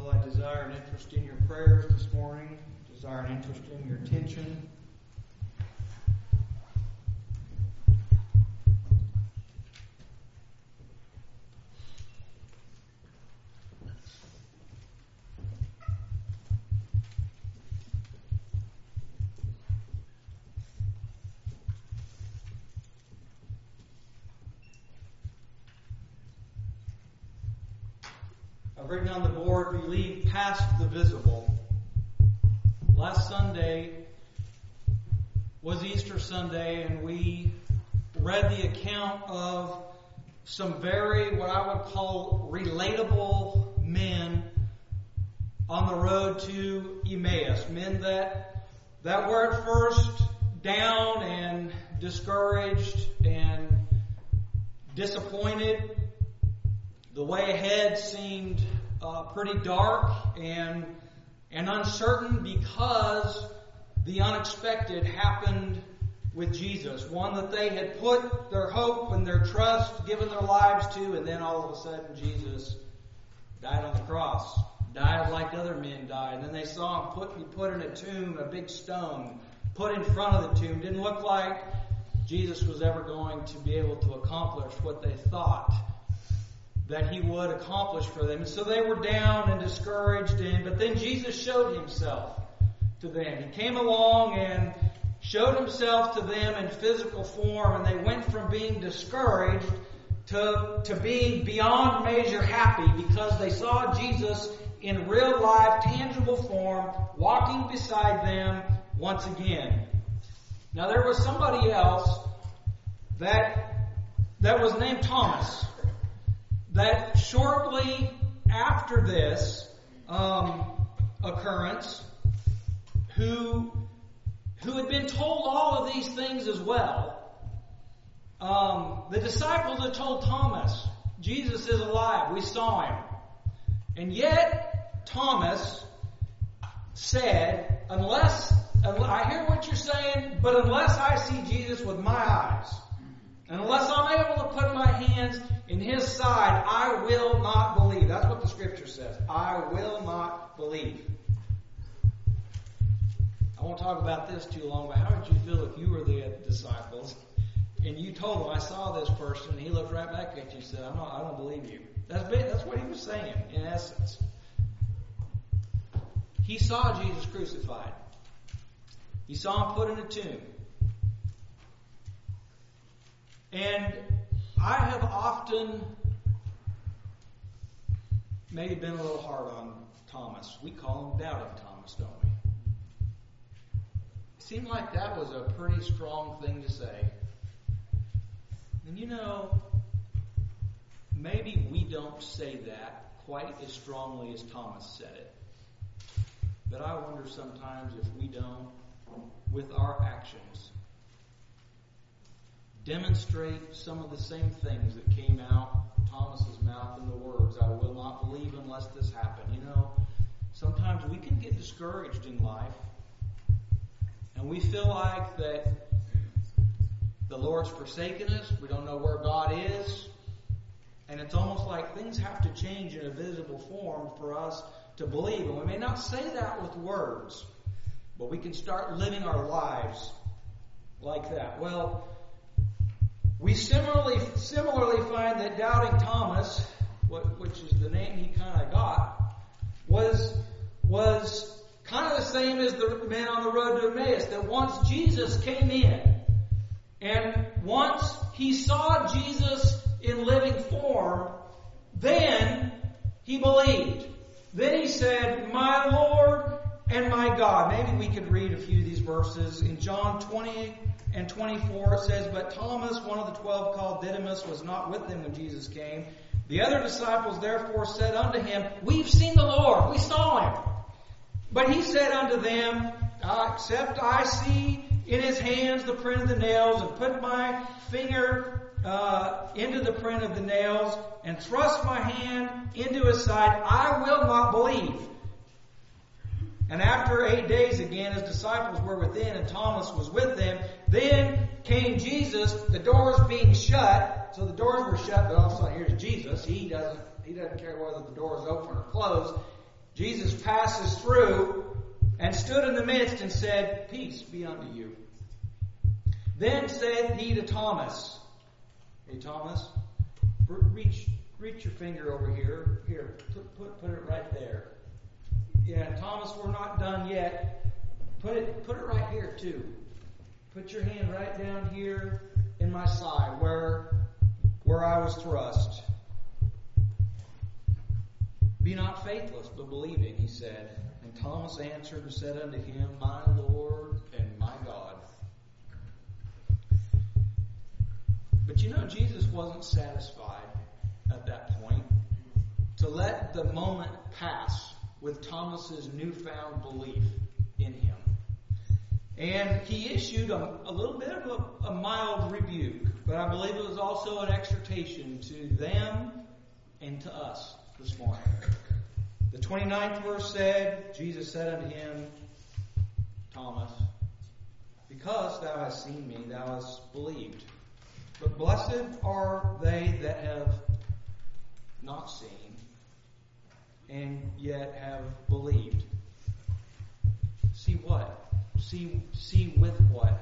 Well, I desire an interest in your prayers this morning. Desire an interest in your attention. I've written on the board, believe past the visible. Last Sunday was Easter Sunday, and we read the account of some very, what I would call, relatable men on the road to Emmaus. Men that were at first down and discouraged and disappointed. The way ahead seemed pretty dark and uncertain because the unexpected happened with Jesus. One that they had put their hope and their trust, given their lives to, and then all of a sudden Jesus died on the cross. Died like other men died. And then they saw him be put in a tomb, a big stone, put in front of the tomb. Didn't look like Jesus was ever going to be able to accomplish what they thought that he would accomplish for them. And so they were down and discouraged, but then Jesus showed himself to them. He came along and showed himself to them in physical form, and they went from being discouraged to being beyond measure happy because they saw Jesus in real life, tangible form, walking beside them once again. Now there was somebody else that was named Thomas, that shortly after this occurrence, who had been told all of these things as well. The disciples had told Thomas, Jesus is alive, we saw him. And yet, Thomas said, I hear what you're saying, but unless I see Jesus with my eyes, and unless I'm able to put my hands in his side, I will not believe. That's what the scripture says. I will not believe. I won't talk about this too long, but how would you feel if you were the disciples and you told them, I saw this person, and he looked right back at you and said, I don't believe you. That's what he was saying, in essence. He saw Jesus crucified. He saw him put in a tomb. And I have often maybe been a little hard on Thomas. We call him Doubting Thomas, don't we? It seemed like that was a pretty strong thing to say. And maybe we don't say that quite as strongly as Thomas said it. But I wonder sometimes if we don't, with our actions, demonstrate some of the same things that came out Thomas's mouth in the words, I will not believe unless this happened. Sometimes we can get discouraged in life, and we feel like that the Lord's forsaken us, we don't know where God is, and it's almost like things have to change in a visible form for us to believe. And we may not say that with words, but we can start living our lives like that. Well, we similarly find that Doubting Thomas, which is the name he kind of got, was kind of the same as the man on the road to Emmaus. That once Jesus came in, and once he saw Jesus in living form, then he believed. Then he said, my Lord and my God. Maybe we could read a few of these verses. In John 20 and 24 it says, but Thomas, one of the 12 called Didymus, was not with them when Jesus came. The other disciples therefore said unto him, we've seen the Lord, we saw him. But he said unto them, except I see in his hands the print of the nails, and put my finger into the print of the nails, and thrust my hand into his side, I will not believe. And after 8 days again, his disciples were within, and Thomas was with them. Then came Jesus, the doors being shut. So the doors were shut, but all of a sudden here's Jesus. He doesn't care whether the door is open or closed. Jesus passes through and stood in the midst and said, "Peace be unto you." Then said he to Thomas, "Hey Thomas, reach your finger over here. Here, put it right there. Yeah, Thomas, we're not done yet. Put it right here too. Put your hand right down here in my side where I was thrust. Be not faithless, but believing," he said. And Thomas answered and said unto him, "My Lord and my God." But Jesus wasn't satisfied at that point to let the moment pass with Thomas's newfound belief in him. And he issued a little bit of a mild rebuke, but I believe it was also an exhortation to them and to us this morning. The 29th verse said, Jesus said unto him, "Thomas, because thou hast seen me, thou hast believed. But blessed are they that have not seen, and yet have believed." See what? See with what?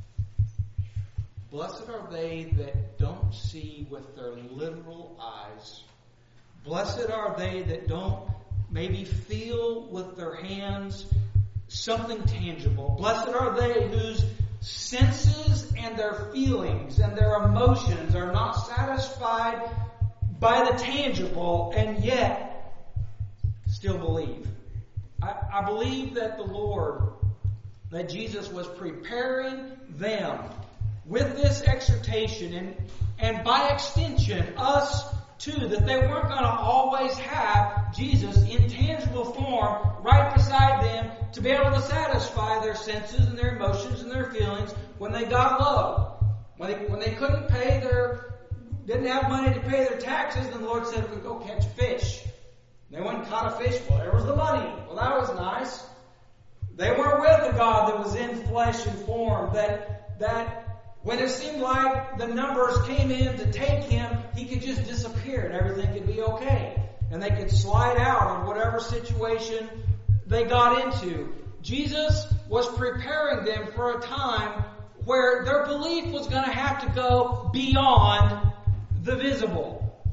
Blessed are they that don't see with their literal eyes. Blessed are they that don't maybe feel with their hands something tangible. Blessed are they whose senses and their feelings and their emotions are not satisfied by the tangible and yet still believe. I believe that the Lord, that Jesus was preparing them with this exhortation and by extension us too, that they weren't going to always have Jesus in tangible form right beside them to be able to satisfy their senses and their emotions and their feelings when they got low. When they didn't have money to pay their taxes, then the Lord said, "Go catch fish." They went and caught a fish. Well, there was the money. Well, that was nice. They weren't with a God that was in flesh and form, that when it seemed like the numbers came in to take him, he could just disappear and everything could be okay. And they could slide out in whatever situation they got into. Jesus was preparing them for a time where their belief was going to have to go beyond the visible.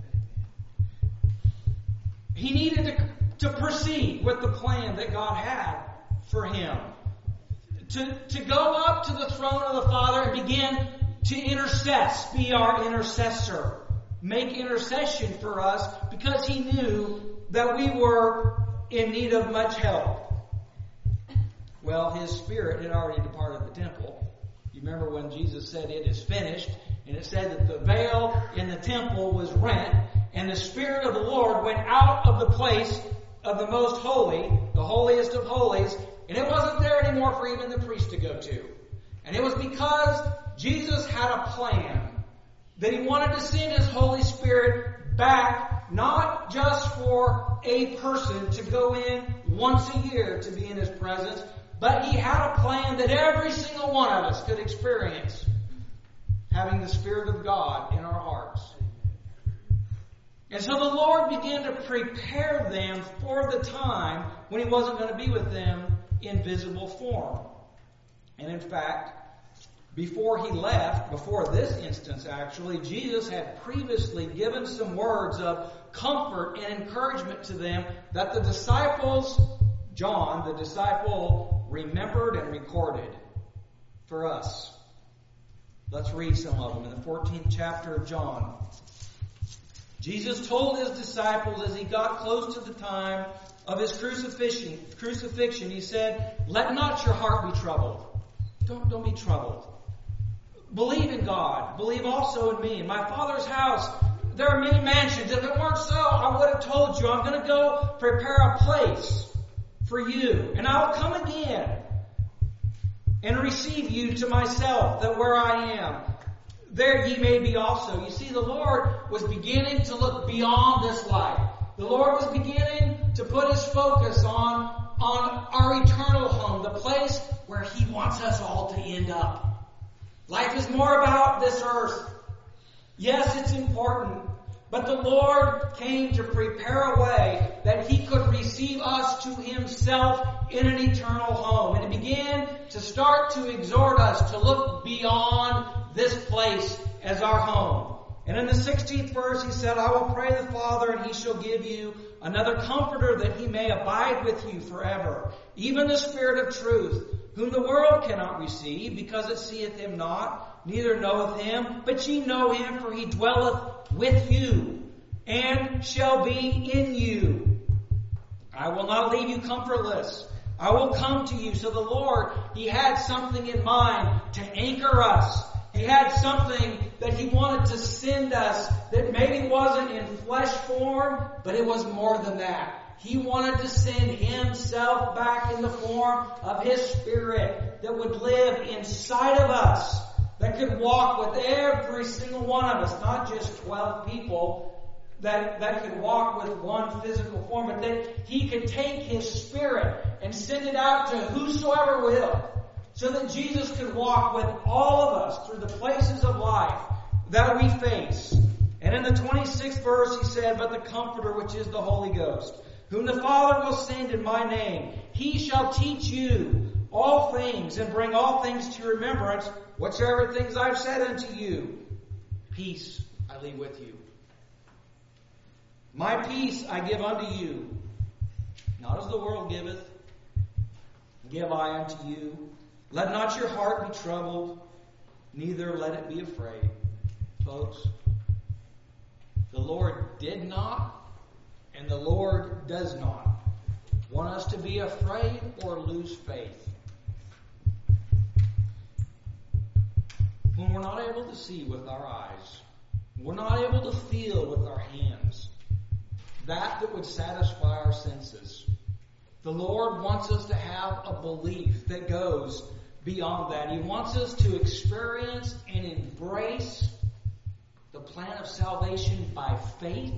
He needed to proceed with the plan that God had for him. To go up to the throne of the Father and begin to intercess, be our intercessor, make intercession for us, because he knew that we were in need of much help. Well, his spirit had already departed the temple. You remember when Jesus said, "It is finished," and it said that the veil in the temple was rent, and the Spirit of the Lord went out of the place of the most holy, the holiest of holies, and it wasn't there anymore for even the priest to go to. And it was because Jesus had a plan that he wanted to send his Holy Spirit back, not just for a person to go in once a year to be in his presence, but he had a plan that every single one of us could experience, having the Spirit of God in our hearts. And so the Lord began to prepare them for the time when he wasn't going to be with them in visible form. And in fact, before he left, before this instance actually, Jesus had previously given some words of comfort and encouragement to them that the disciples, John, the disciple, remembered and recorded for us. Let's read some of them in the 14th chapter of John. Jesus told his disciples as he got close to the time of his crucifixion, he said, "Let not your heart be troubled." Don't be troubled. Believe in God. Believe also in me. In my Father's house, there are many mansions. If it weren't so, I would have told you. I'm going to go prepare a place for you. And I will come again and receive you to myself, that where I am, there ye may be also. You see, the Lord was beginning to look beyond this life. The Lord was beginning to put his focus on our eternal home, the place where he wants us all to end up. Life is more about this earth. Yes, it's important, but the Lord came to prepare a way that he could receive us himself in an eternal home. And he began to start to exhort us to look beyond this place as our home. And in the 16th verse he said, I will pray the Father, and he shall give you another comforter, that he may abide with you forever, even the Spirit of truth, whom the world cannot receive, because it seeth him not, neither knoweth him. But ye know him, for he dwelleth with you, and shall be in you. I will not leave you comfortless. I will come to you. So the Lord, he had something in mind to anchor us. He had something that he wanted to send us that maybe wasn't in flesh form, but it was more than that. He wanted to send himself back in the form of his Spirit that would live inside of us, that could walk with every single one of us, not just 12 people that could walk with one physical form, but that he could take his Spirit and send it out to whosoever will, so that Jesus could walk with all of us through the places of life that we face. And in the 26th verse he said, but the Comforter, which is the Holy Ghost, whom the Father will send in my name, he shall teach you all things, and bring all things to your remembrance, whatsoever things I have said unto you. Peace I leave with you. My peace I give unto you. Not as the world giveth, give I unto you. Let not your heart be troubled, neither let it be afraid. Folks, the Lord did not, and the Lord does not want us to be afraid or lose faith. When we're not able to see with our eyes, we're not able to feel with our hands, that would satisfy our senses. The Lord wants us to have a belief that goes beyond that. He wants us to experience and embrace the plan of salvation by faith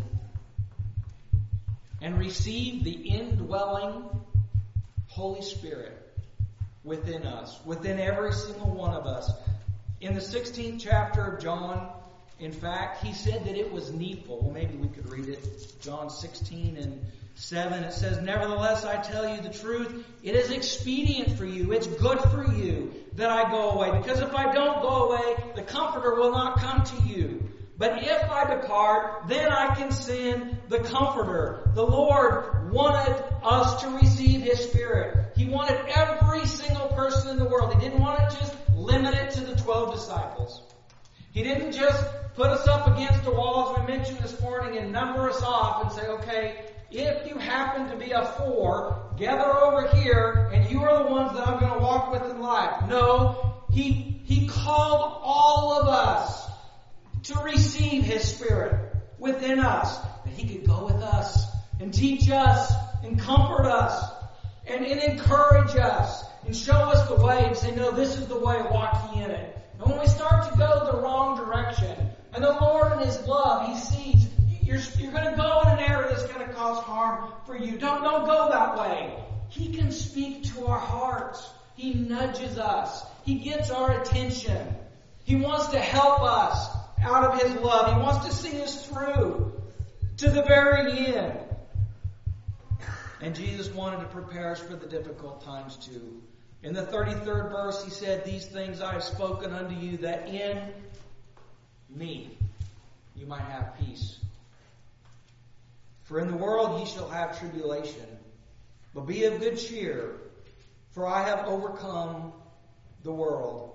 and receive the indwelling Holy Spirit within us, within every single one of us. In the 16th chapter of John, in fact, he said that it was needful. Well, maybe we could read it. John 16:7. It says, nevertheless, I tell you the truth. It is expedient for you. It's good for you that I go away. Because if I don't go away, the Comforter will not come to you. But if I depart, then I can send the Comforter. The Lord wanted us to receive his Spirit. He wanted every single person in the world. He didn't want to just limit it to the 12 disciples. He didn't just put us up against a wall, as we mentioned this morning, and number us off and say, okay, if you happen to be a 4, gather over here, and you are the ones that I'm going to walk with in life. No, he called all of us to receive his Spirit within us, that he could go with us and teach us and comfort us and encourage us and show us the way and say, no, this is the way, walk ye in it. And when we start to go the wrong direction, and the Lord in his love, he sees you're going to go in an area that's going to cause harm for you. Don't go that way. He can speak to our hearts. He nudges us. He gets our attention. He wants to help us out of his love. He wants to see us through to the very end. And Jesus wanted to prepare us for the difficult times too. In the 33rd verse, he said, these things I have spoken unto you, that in me you might have peace. For in the world ye shall have tribulation, but be of good cheer, for I have overcome the world.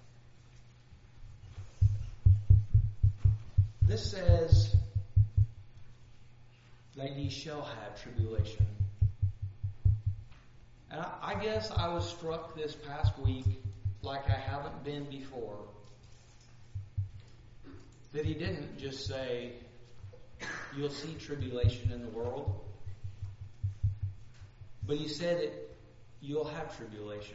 This says that ye shall have tribulation. And I guess I was struck this past week like I haven't been before, that he didn't just say, you'll see tribulation in the world, but he said that you'll have tribulation.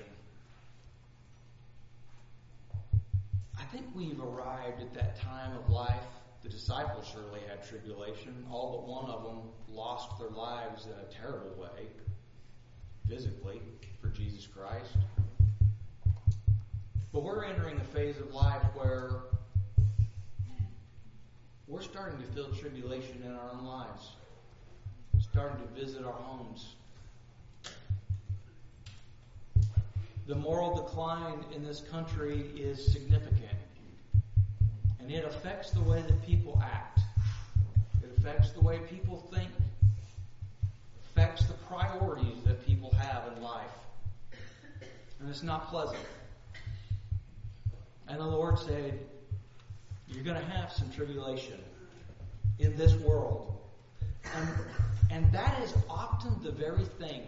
I think we've arrived at that time of life. The disciples surely had tribulation. All but one of them lost their lives in a terrible way, physically, for Jesus Christ. But we're entering a phase of life where we're starting to feel tribulation in our own lives. Starting to visit our homes. the moral decline in this country is significant. And it affects the way that people act. It affects the way people think. It affects the priorities that people have in life. And it's not pleasant. And the Lord said, you're going to have some tribulation in this world. And that is often the very thing.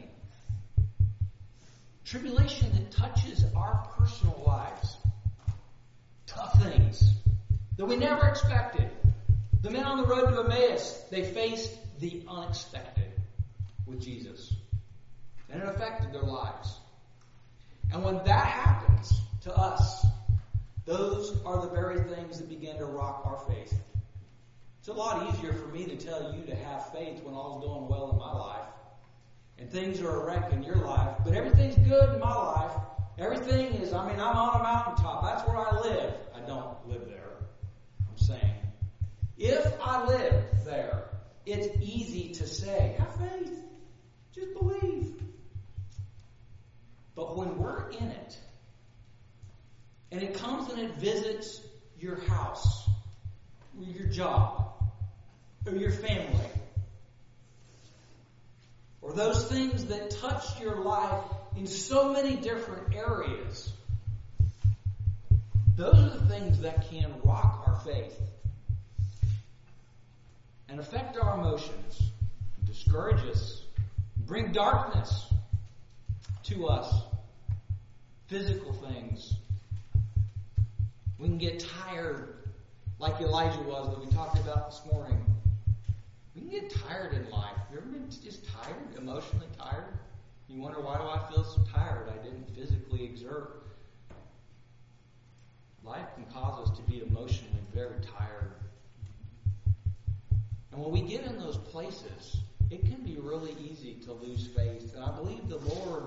Tribulation that touches our personal lives. Tough things that we never expected. The men on the road to Emmaus, they faced the unexpected with Jesus. And it affected their lives. And when that happens to us, those are the very things that begin to rock our faith. It's a lot easier for me to tell you to have faith when all's going well in my life. And things are a wreck in your life. But everything's good in my life. Everything is, I'm on a mountaintop. That's where I live. I don't live there. I'm saying, if I live there, it's easy to say, have faith. Just believe. But when we're in it, and it comes and it visits your house, or your job, or your family, or those things that touch your life in so many different areas, those are the things that can rock our faith and affect our emotions, discourage us, bring darkness to us, physical things. We can get tired like Elijah was that we talked about this morning. We can get tired in life. You ever been just tired, emotionally tired? You wonder, why do I feel so tired? I didn't physically exert. Life can cause us to be emotionally very tired. And when we get in those places, it can be really easy to lose faith. And I believe the Lord,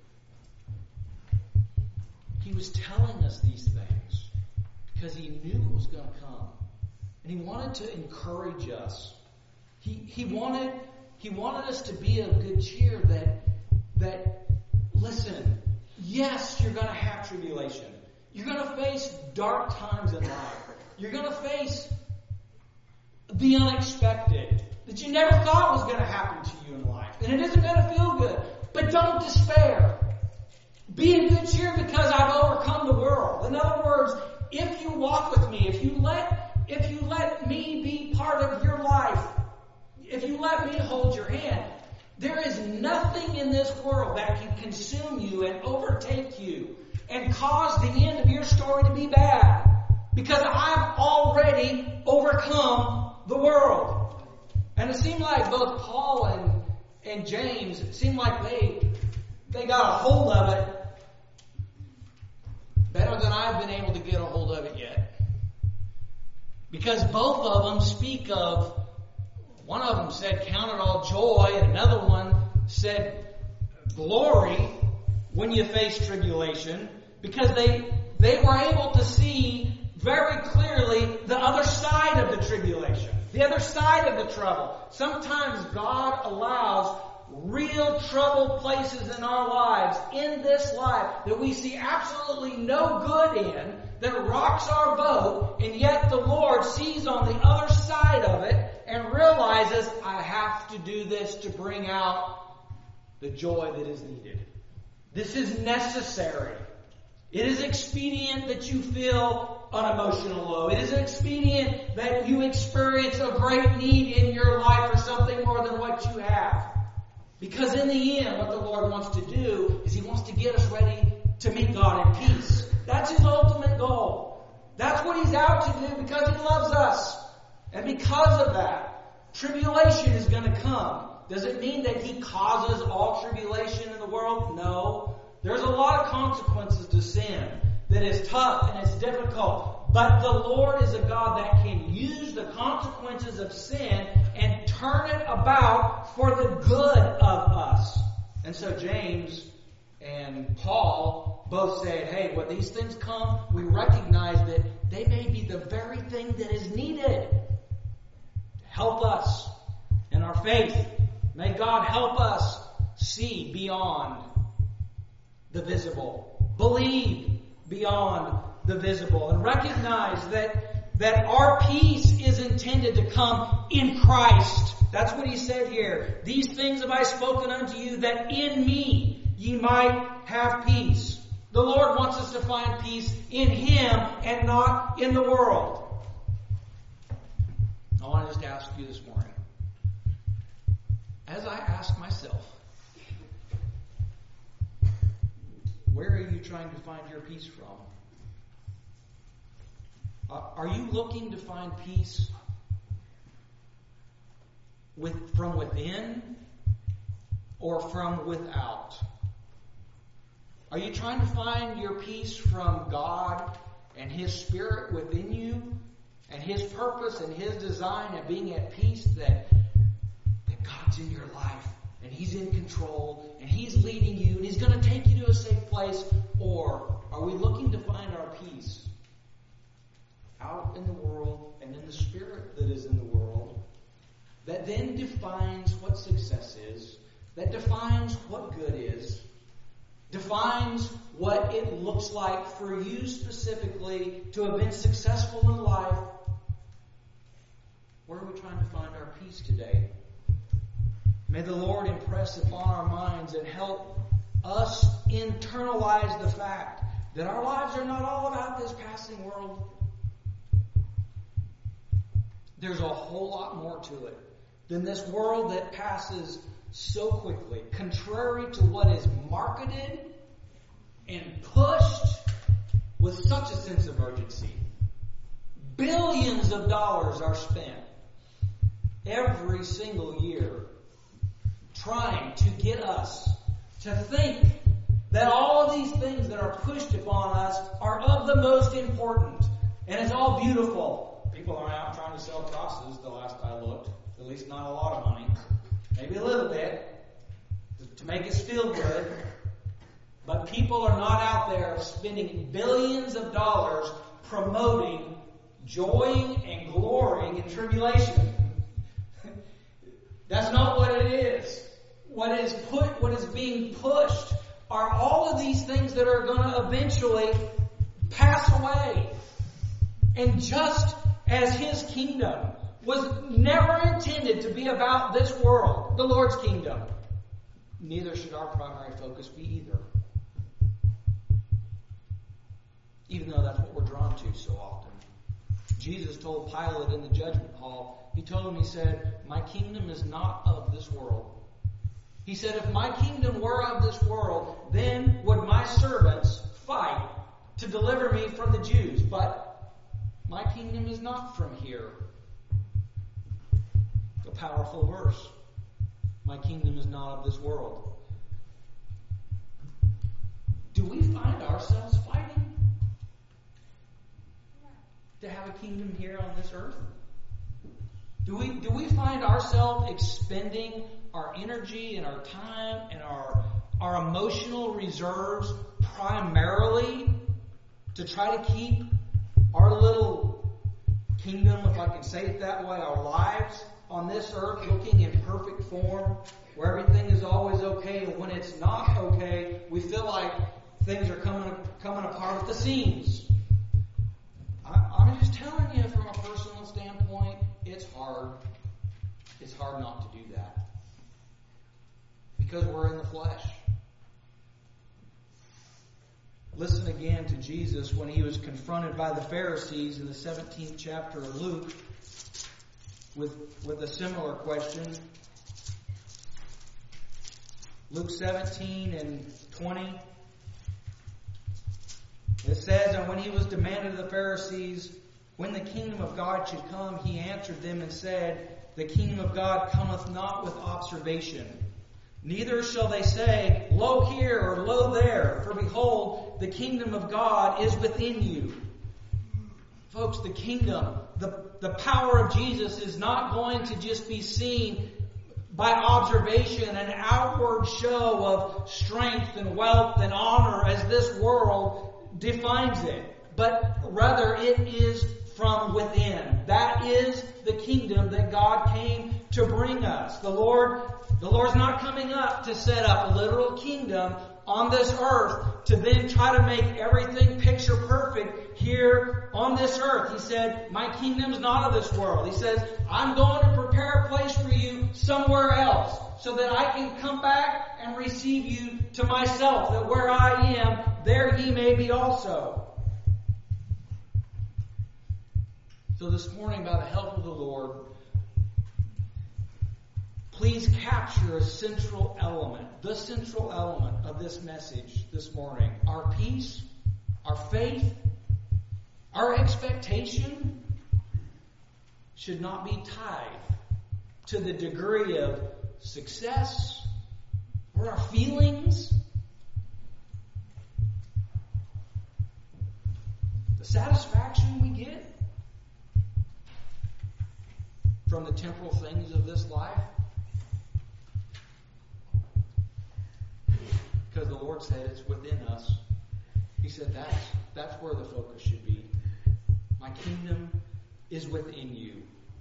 He was telling us these things because He knew it was going to come. And He wanted to encourage us. He wanted us to be of good cheer that listen, yes, you're going to have tribulation. You're going to face dark times in life. You're going to face the unexpected that you never thought was going to happen to you in life. And it isn't going to feel good. But don't despair. Be in good cheer because I've overcome the world. In other words, if you walk with me, if you let me be part of your life, if you let me hold your hand, there is nothing in this world that can consume you and overtake you and cause the end of your story to be bad. Because I've already overcome the world. And it seemed like both Paul and James, it seemed like they got a hold of it better than I've been able to get a hold of it yet. Because both of them speak of, one of them said, count it all joy, and another one said, glory when you face tribulation, because they were able to see very clearly the other side of the tribulation, the other side of the trouble. Sometimes God allows real troubled places in our lives, in this life, that we see absolutely no good in, that rocks our boat, and yet the Lord sees on the other side of it and realizes, I have to do this to bring out the joy that is needed. This is necessary. It is expedient that you feel an emotional low. It is expedient that you experience a great need in your life for something more than what you have. Because in the end, what the Lord wants to do is He wants to get us ready to meet God in peace. That's His ultimate goal. That's what He's out to do because He loves us. And because of that, tribulation is going to come. Does it mean that He causes all tribulation in the world? No. There's a lot of consequences to sin that is tough and it's difficult. But the Lord is a God that can use the consequences of sin and turn it about for the good of us. And so James and Paul both said, hey, when these things come, we recognize that they may be the very thing that is needed to help us in our faith. May God help us see beyond the visible believe beyond the visible, and recognize that our peace is intended to come in Christ. That's what he said here. These things have I spoken unto you, that in me ye might have peace. The Lord wants us to find peace in Him and not in the world. I want to just ask you this morning, as I ask myself, where are you trying to find your peace from? Are you looking to find peace from within or from without? Are you trying to find your peace from God and His Spirit within you and His purpose and His design of being at peace that God's in your life and He's in control and He's leading you and He's going to take you to a safe place? Or are we looking to find our peace out in the world and in the spirit that is in the world, that then defines what success is, that defines what good is, defines what it looks like for you specifically to have been successful in life? Where are we trying to find our peace today? May the Lord impress upon our minds and help us internalize the fact that our lives are not all about this passing world. There's a whole lot more to it than this world that passes so quickly, contrary to what is marketed and pushed with such a sense of urgency. Billions of dollars are spent every single year trying to get us to think that all of these things that are pushed upon us are of the most important. And it's all beautiful. People aren't out trying to sell crosses the last I looked. At least not a lot of money. Maybe a little bit to make us feel good. But people are not out there spending billions of dollars promoting joy and glory in tribulation. That's not what it is. What is being pushed are all of these things that are going to eventually pass away. And just as His kingdom was never intended to be about this world, the Lord's kingdom, neither should our primary focus be either. Even though that's what we're drawn to so often. Jesus told Pilate in the judgment hall, He told him, He said, my kingdom is not of this world. He said, if my kingdom were of this world, then would my servants fight to deliver me from the Jews. But my kingdom is not from here. A powerful verse. My kingdom is not of this world. Do we find ourselves fighting to have a kingdom here on this earth? Do we find ourselves expending our energy and our time and our emotional reserves primarily to try to keep our little kingdom, if I can say it that way, our lives on this earth looking in perfect form, where everything is always okay, and when it's not okay, we feel like things are coming apart at the seams? I'm just telling you from a personal standpoint, it's hard. It's hard not to do that. Because we're in the flesh. Listen again to Jesus when He was confronted by the Pharisees in the 17th chapter of Luke with a similar question. Luke 17 and 20. It says, and when He was demanded of the Pharisees when the kingdom of God should come, He answered them and said, the kingdom of God cometh not with observation. Neither shall they say, lo here or lo there, for behold, the kingdom of God is within you. Folks, the kingdom, the power of Jesus is not going to just be seen by observation, an outward show of strength and wealth and honor as this world defines it. But rather it is from within. That is the kingdom that God came to bring us. The Lord's not coming up to set up a literal kingdom on this earth to then try to make everything picture perfect here on this earth. He said, my kingdom is not of this world. He says, I'm going to prepare a place for you somewhere else so that I can come back and receive you to myself, that where I am, there ye may be also. So this morning, by the help of the Lord, please capture a central element, the central element of this message this morning. Our peace, our faith, our expectation should not be tied to the degree of success or our feelings. The satisfaction we get from the temporal things of this life. Because the Lord said it's within us. He said that's where the focus should be. My kingdom is within you.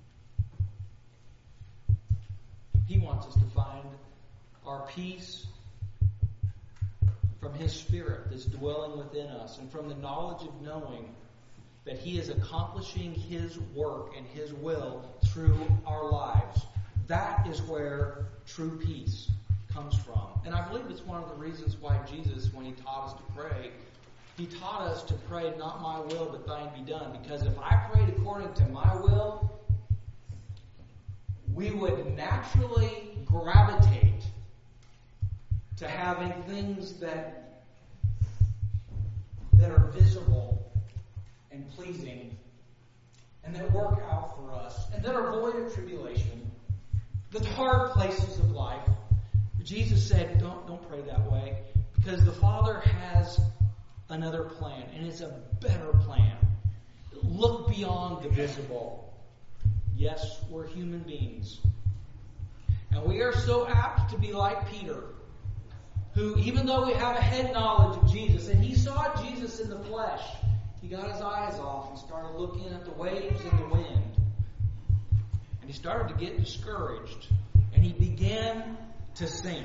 He wants us to find our peace from His Spirit that's dwelling within us, and from the knowledge of knowing that He is accomplishing His work and His will through our lives. That is where true peace comes from. And I believe it's one of the reasons why Jesus, when He taught us to pray, He taught us to pray, not my will, but thine be done. Because if I prayed according to my will, we would naturally gravitate to having things that are visible and pleasing and that work out for us and that are void of tribulation, the hard places of life. Jesus said, don't pray that way, because the Father has another plan, and it's a better plan. Look beyond the visible. Yes, we're human beings. And we are so apt to be like Peter, who, even though we have a head knowledge of Jesus, and he saw Jesus in the flesh, he got his eyes off and started looking at the waves and the wind. And he started to get discouraged. And he began to sink.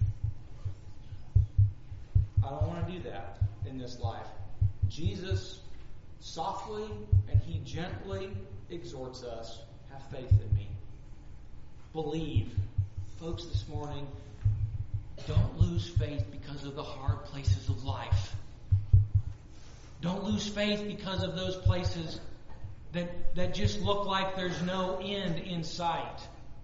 I don't want to do that in this life. Jesus softly and He gently exhorts us, have faith in me. Believe. Folks, this morning, don't lose faith because of the hard places of life. Don't lose faith because of those places that just look like there's no end in sight.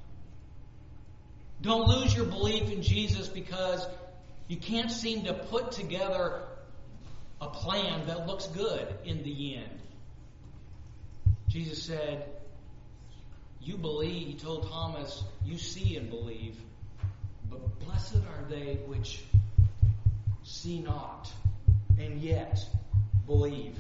Don't lose your belief in Jesus because you can't seem to put together a plan that looks good in the end. Jesus said, you believe, He told Thomas, you see and believe, but blessed are they which see not and yet believe.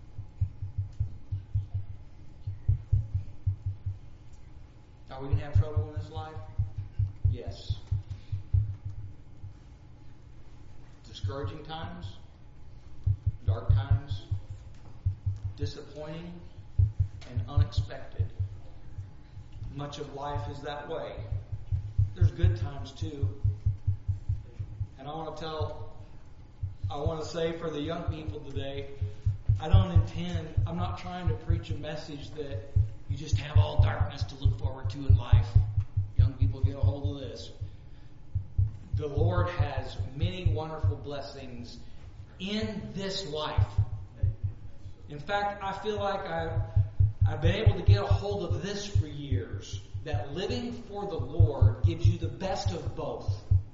Are we going to have trouble in this life? Yes. Discouraging times, dark times, disappointing, and unexpected. Much of life is that way. There's good times too. And I want to say for the young people today, I'm not trying to preach a message that you just have all darkness to look forward to in life. Young people, get a hold of this. The Lord has many wonderful blessings in this life. In fact, I feel like I've been able to get a hold of this for years, that living for the Lord gives you the best of both.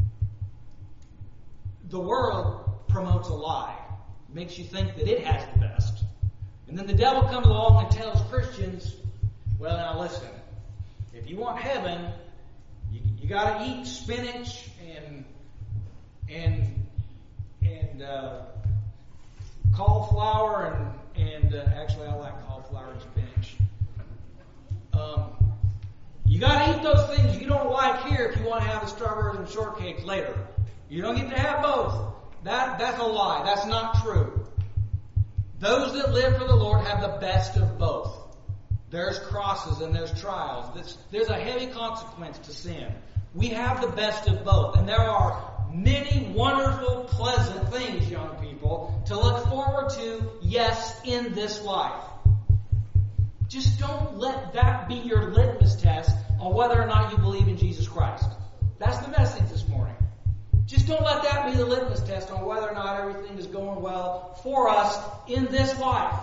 The world promotes a lie, makes you think that it has the best. And then the devil comes along and tells Christians, well, now listen, if you want heaven, you got to eat spinach and cauliflower and actually I like cauliflower and spinach. You got to eat those things you don't like here if you want to have the strawberries and shortcakes later. You don't get to have both. That's a lie. That's not true. Those that live for the Lord have the best of both. There's crosses and there's trials. There's a heavy consequence to sin. We have the best of both. And there are many wonderful, pleasant this life. Just don't let that be your litmus test on whether or not you believe in Jesus Christ. That's the message this morning. Just don't let that be the litmus test on whether or not everything is going well for us in this life.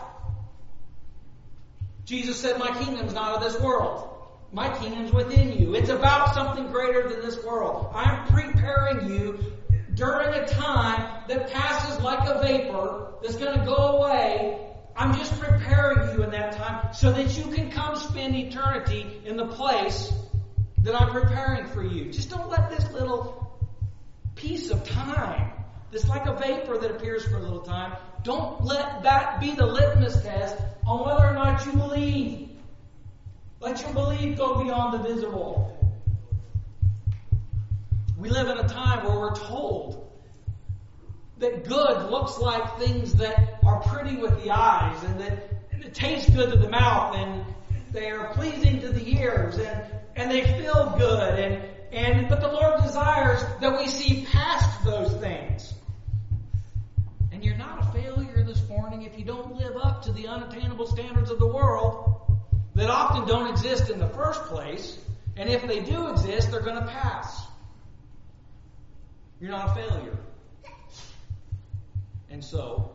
Jesus said, my kingdom's not of this world. My kingdom's within you. It's about something greater than this world. I'm preparing you during a time that passes like a vapor that's going to go away. I'm just preparing you in that time so that you can come spend eternity in the place that I'm preparing for you. Just don't let this little piece of time, that's like a vapor that appears for a little time, don't let that be the litmus test on whether or not you believe. Let your belief go beyond the visible. We live in a time where we're told that good looks like things that are pretty with the eyes and that it tastes good to the mouth and they are pleasing to the ears and they feel good but the Lord desires that we see past those things. And you're not a failure this morning if you don't live up to the unattainable standards of the world that often don't exist in the first place, and if they do exist, they're going to pass. You're not a failure. And so,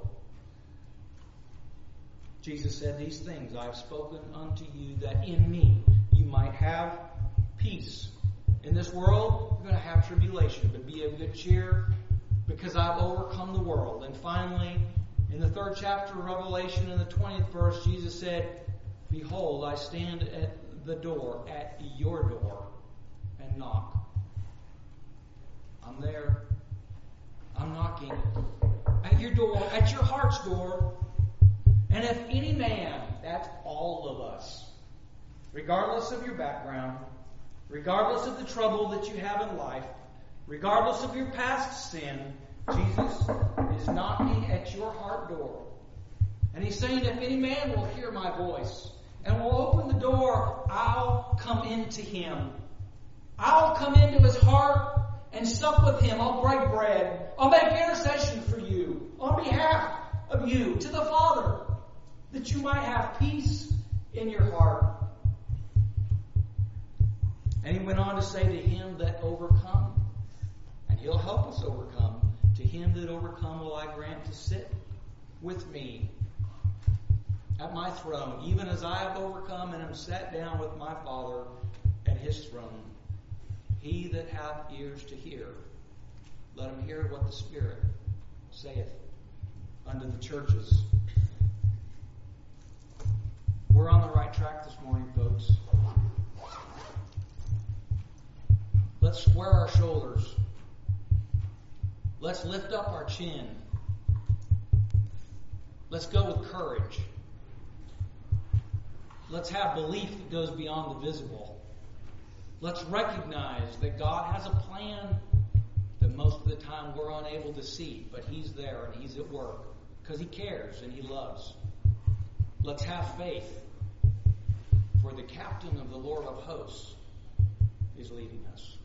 Jesus said, these things I have spoken unto you, that in me you might have peace. In this world, you're going to have tribulation, but be of good cheer, because I've overcome the world. And finally, in the 3rd chapter of Revelation, in the 20th verse, Jesus said, behold, I stand at the door, at your door, and knock. I'm there. I'm knocking at your door, at your heart's door. And if any man, that's all of us, regardless of your background, regardless of the trouble that you have in life, regardless of your past sin, Jesus is knocking at your heart door. And He's saying, if any man will hear my voice and will open the door, I'll come into him. I'll come into his heart and sup with him. I'll break bread. I'll make intercession for you on behalf of you to the Father, that you might have peace in your heart. And He went on to say, to him that overcome, and He'll help us overcome, to him that overcome will I grant to sit with me at my throne, even as I have overcome and am sat down with my Father at His throne. He that hath ears to hear, let him hear what the Spirit saith unto the churches. We're on the right track this morning, folks. Let's square our shoulders. Let's lift up our chin. Let's go with courage. Let's have belief that goes beyond the visible. Let's recognize that God has a plan that most of the time we're unable to see, but He's there and He's at work because He cares and He loves. Let's have faith, for the captain of the Lord of hosts is leading us.